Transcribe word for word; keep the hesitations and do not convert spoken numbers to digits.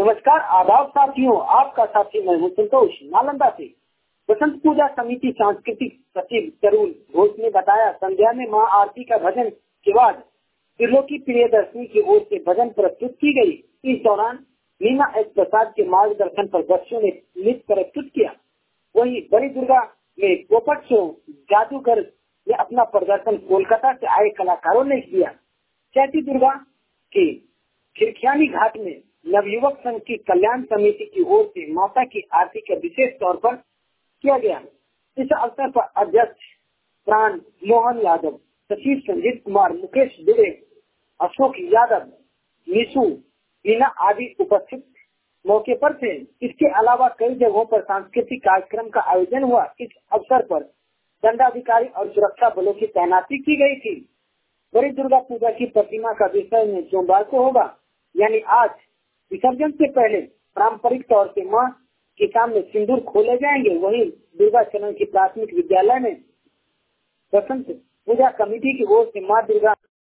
नमस्कार, आदाब साथियों, आपका साथी मैं हूँ संतोष नालंदा से। बसंत पूजा समिति सांस्कृतिक सचिव तरुण घोष ने बताया, संध्या में मां आरती का भजन के बाद त्रिलोकी प्रियदर्शनी की ओर से भजन प्रस्तुत की गई। इस दौरान मीना एस प्रसाद के मार्गदर्शन पर बच्चों ने नृत्य प्रस्तुत किया। वहीं बड़ी दुर्गा में पोपट शो जादूगर ने अपना प्रदर्शन कोलकाता से आए कलाकारों ने किया। चैती दुर्गा के खिरखियानी घाट में नवयुवक संघ की कल्याण समिति की ओर से माता की आरती का विशेष तौर पर किया गया। इस अवसर पर अध्यक्ष प्राण मोहन यादव, सचिव संजीत कुमार, मुकेश दुबे, अशोक यादव, निशु मीना आदि उपस्थित मौके पर थे। इसके अलावा कई जगहों पर सांस्कृतिक कार्यक्रम का आयोजन हुआ। इस अवसर पर दंडाधिकारी और सुरक्षा बलों की तैनाती की गई थी। बड़ी दुर्गा पूजा की प्रतिमा का विसर्जन सोमवार को होगा, यानी आज। विसर्जन से पहले पारंपरिक तौर से मां के सामने सिंदूर खोले जाएंगे। वहीं दुर्गा चरण की प्राथमिक विद्यालय में बसंत पूजा कमेटी की ओर से मां दुर्गा